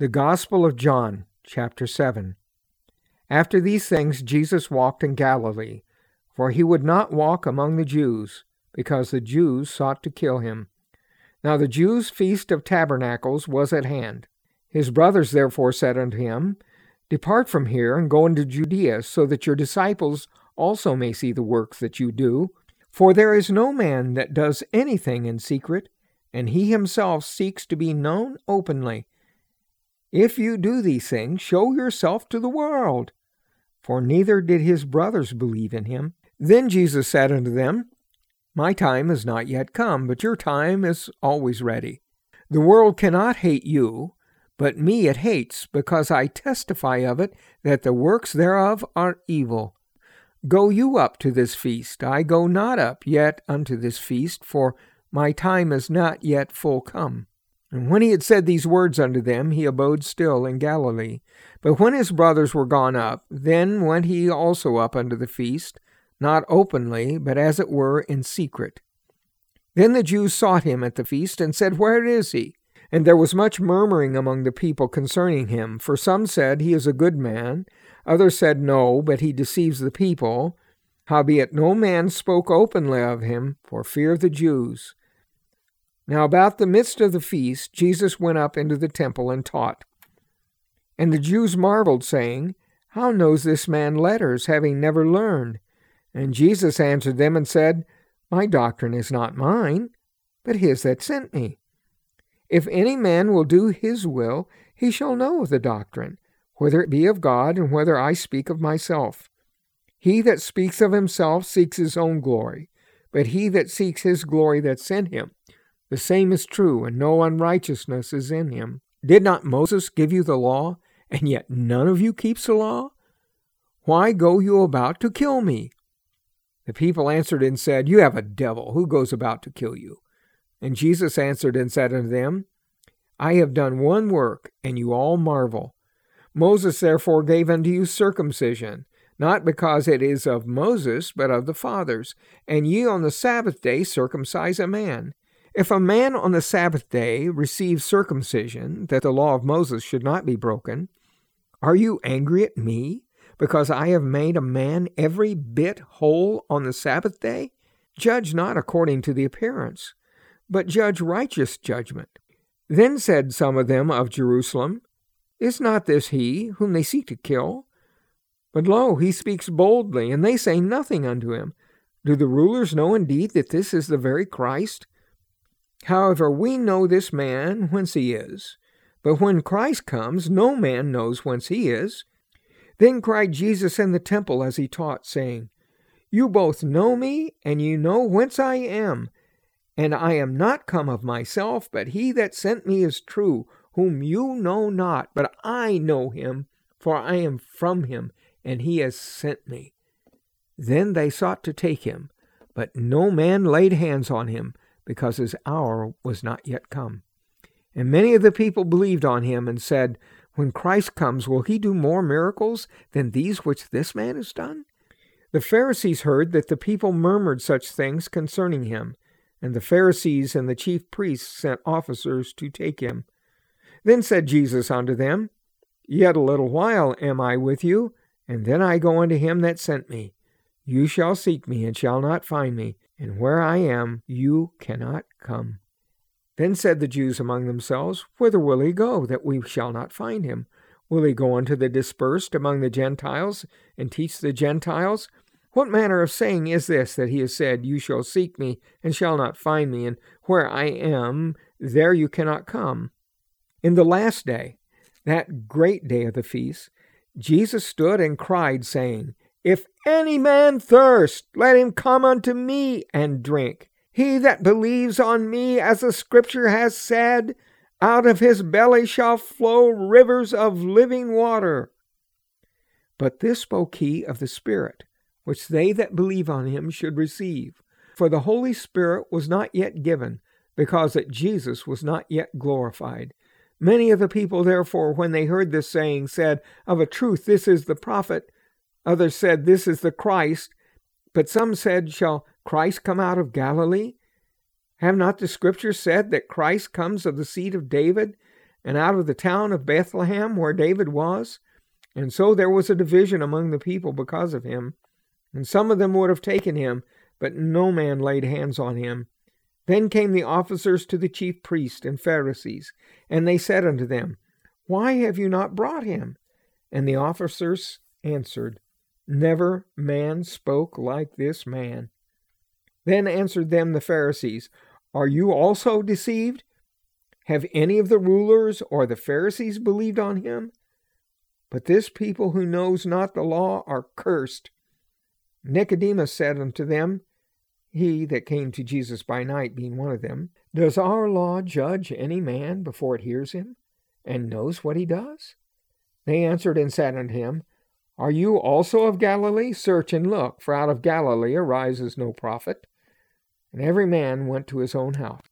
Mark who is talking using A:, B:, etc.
A: The Gospel of John, chapter 7. After these things Jesus walked in Galilee, for he would not walk among the Jews, because the Jews sought to kill him. Now the Jews' feast of tabernacles was at hand. His brothers therefore said unto him, Depart from here, and go into Judea, so that your disciples also may see the works that you do. For there is no man that does anything in secret, and he himself seeks to be known openly. If you do these things, show yourself to the world. For neither did his brothers believe in him. Then Jesus said unto them, My time is not yet come, but your time is always ready. The world cannot hate you, but me it hates, because I testify of it, that the works thereof are evil. Go you up to this feast. I go not up yet unto this feast, for my time is not yet full come. And when he had said these words unto them, he abode still in Galilee. But when his brothers were gone up, then went he also up unto the feast, not openly, but as it were in secret. Then the Jews sought him at the feast, and said, Where is he? And there was much murmuring among the people concerning him. For some said, He is a good man. Others said, No, but he deceives the people. Howbeit no man spoke openly of him, for fear of the Jews. Now about the midst of the feast, Jesus went up into the temple and taught. And the Jews marveled, saying, How knows this man letters, having never learned? And Jesus answered them and said, My doctrine is not mine, but his that sent me. If any man will do his will, he shall know of the doctrine, whether it be of God, and whether I speak of myself. He that speaks of himself seeks his own glory, but he that seeks his glory that sent him, the same is true, and no unrighteousness is in him. Did not Moses give you the law, and yet none of you keeps the law? Why go you about to kill me? The people answered and said, You have a devil. Who goes about to kill you? And Jesus answered and said unto them, I have done one work, and you all marvel. Moses therefore gave unto you circumcision, not because it is of Moses, but of the fathers. And ye on the Sabbath day circumcise a man. If a man on the Sabbath day receives circumcision, that the law of Moses should not be broken, are you angry at me, because I have made a man every bit whole on the Sabbath day? Judge not according to the appearance, but judge righteous judgment. Then said some of them of Jerusalem, Is not this he whom they seek to kill? But lo, he speaks boldly, and they say nothing unto him. Do the rulers know indeed that this is the very Christ? However, we know this man whence he is, but when Christ comes, no man knows whence he is. Then cried Jesus in the temple as he taught, saying, You both know me, and you know whence I am. And I am not come of myself, but he that sent me is true, whom you know not, but I know him, for I am from him, and he has sent me. Then they sought to take him, but no man laid hands on him, because his hour was not yet come. And many of the people believed on him, and said, When Christ comes, will he do more miracles than these which this man has done? The Pharisees heard that the people murmured such things concerning him, and the Pharisees and the chief priests sent officers to take him. Then said Jesus unto them, Yet a little while am I with you, and then I go unto him that sent me. You shall seek me, and shall not find me, and where I am, you cannot come. Then said the Jews among themselves, Whither will he go, that we shall not find him? Will he go unto the dispersed among the Gentiles, and teach the Gentiles? What manner of saying is this, that he has said, You shall seek me, and shall not find me, and where I am, there you cannot come? In the last day, that great day of the feast, Jesus stood and cried, saying, If any man thirst, let him come unto me and drink. He that believes on me, as the Scripture has said, out of his belly shall flow rivers of living water. But this spoke he of the Spirit, which they that believe on him should receive. For the Holy Spirit was not yet given, because that Jesus was not yet glorified. Many of the people, therefore, when they heard this saying, said, Of a truth, this is the prophet. Others said, This is the Christ. But some said, Shall Christ come out of Galilee? Have not the Scriptures said that Christ comes of the seed of David, and out of the town of Bethlehem, where David was? And so there was a division among the people because of him. And some of them would have taken him, but no man laid hands on him. Then came the officers to the chief priests and Pharisees, and they said unto them, Why have you not brought him? And the officers answered, Never man spoke like this man. Then answered them the Pharisees, Are you also deceived? Have any of the rulers or the Pharisees believed on him? But this people who knows not the law are cursed. Nicodemus said unto them, he that came to Jesus by night being one of them, Does our law judge any man before it hears him, and knows what he does? They answered and said unto him, Are you also of Galilee? Search and look, for out of Galilee arises no prophet. And every man went to his own house.